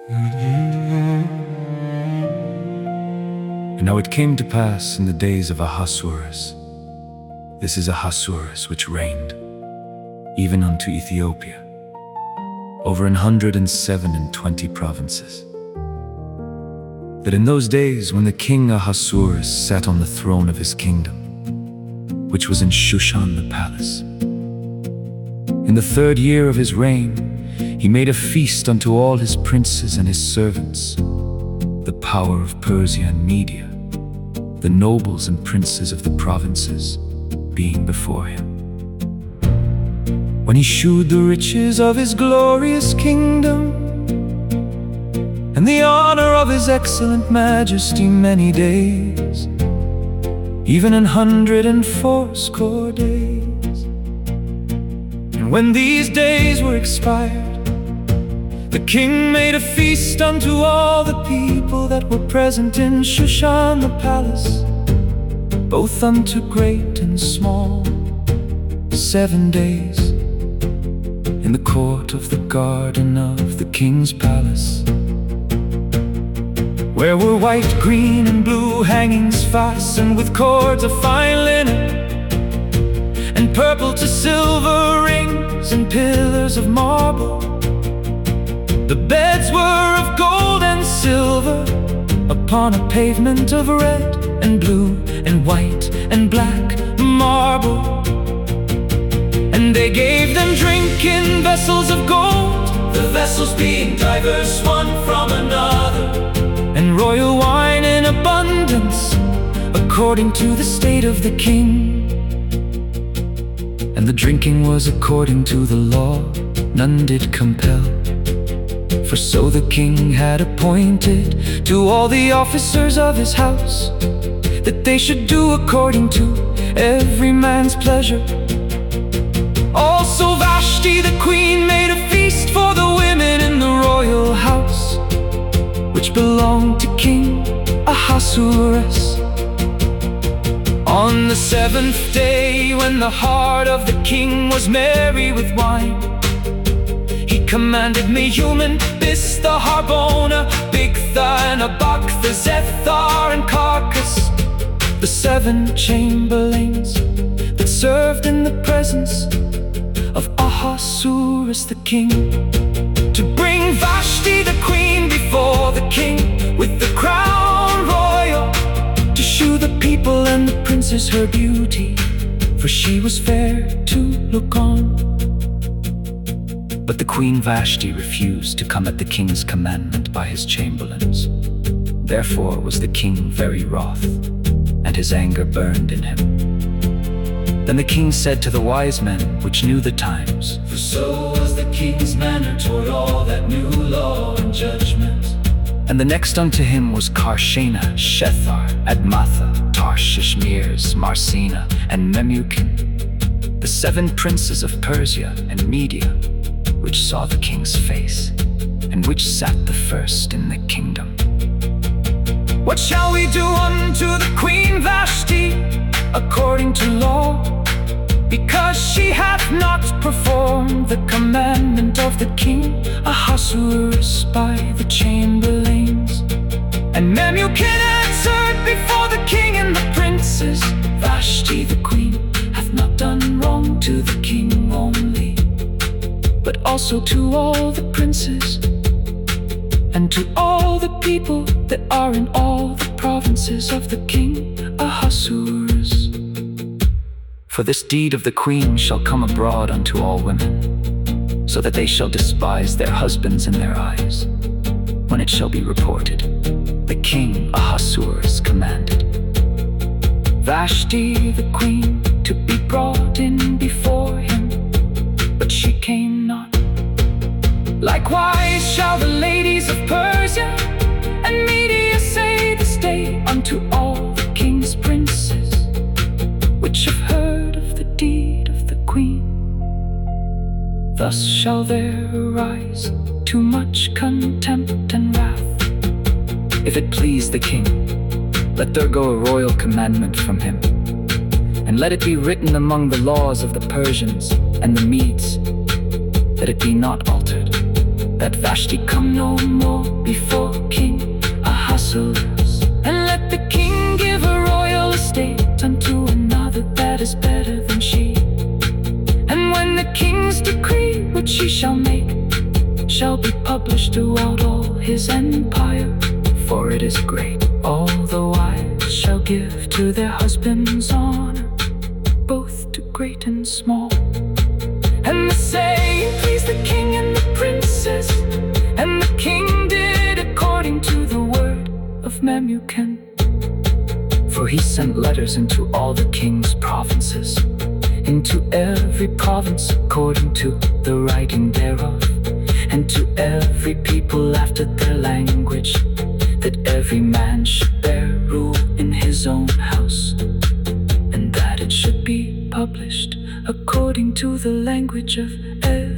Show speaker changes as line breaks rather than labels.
And now it came to pass in the days of Ahasuerus, this is Ahasuerus which reigned, even unto Ethiopia, over 127 provinces, that in those days when the king Ahasuerus sat on the throne of his kingdom, which was in Shushan the palace, in the 3rd year of his reign, he made a feast unto all his princes and his servants, the power of Persia and Media, the nobles and princes of the provinces being before him. When he shewed the riches of his glorious kingdom, and the honor of his excellent majesty many days, even 180 days. And when these days were expired, the king made a feast unto all the people that were present in Shushan the palace, both unto great and small, 7 days, in the court of the garden of the king's palace, where were white, green, and blue hangings fastened with cords of fine linen, and purple to silver rings and pillars of marble. The beds were of gold and silver, upon a pavement of red and blue and white and black marble. And they gave them drink in vessels of gold, the vessels being diverse one from another, and royal wine in abundance, according to the state of the king. And the drinking was according to the law, none did compel. For so the king had appointed to all the officers of his house, that they should do according to every man's pleasure. Also Vashti the queen made a feast for the women in the royal house, which belonged to King Ahasuerus. On the 7th day, when the heart of the king was merry with wine, he commanded Mehuman, Biztha, Harbona, Bigtha, and Abagtha, Zethar, and Carcass, the 7 chamberlains that served in the presence of Ahasuerus the king, to bring Vashti the queen before the king with the crown royal, to shew the people and the princes her beauty, for she was fair to look on. But the queen Vashti refused to come at the king's commandment by his chamberlains. Therefore was the king very wroth, and his anger burned in him. Then the king said to the wise men which knew the times, for so was the king's manner toward all that knew law and judgment. And the next unto him was Karshena, Shethar, Admatha, Tarshish, Meres, Marsena, and Memucan, the 7 princes of Persia and Media, which saw the king's face, and which sat the first in the kingdom. What shall we do unto the queen Vashti according to law? Because she hath not performed the commandment of the king Ahasuerus by the chamberlains. And Memucan answered before the king and the princes, Vashti the queen hath not done wrong to the king only, but also to all the princes, and to all the people that are in all the provinces of the king Ahasuerus. For this deed of the queen shall come abroad unto all women, so that they shall despise their husbands in their eyes, when it shall be reported, the king Ahasuerus commanded Vashti the queen to be brought in before him, but she came not. Likewise shall the ladies of Persia and Media say this day unto all the king's princes, which have heard of the deed of the queen. Thus shall there arise too much contempt and wrath. If it please the king, let there go a royal commandment from him, and let it be written among the laws of the Persians and the Medes, that it be not altered, that Vashti come no more before King Ahasuerus, and let the king give a royal estate unto another that is better than she. And when the king's decree which he shall make shall be published throughout all his empire, for it is great, all the wives shall give to their husbands honor, both to great and small. And the saying pleased the king and the princess, and the king did according to the word of Memucan. For he sent letters into all the king's provinces, into every province according to the writing thereof, and to every people after their language, that every man should bear rule in his own house, and that it should be published according to the language of every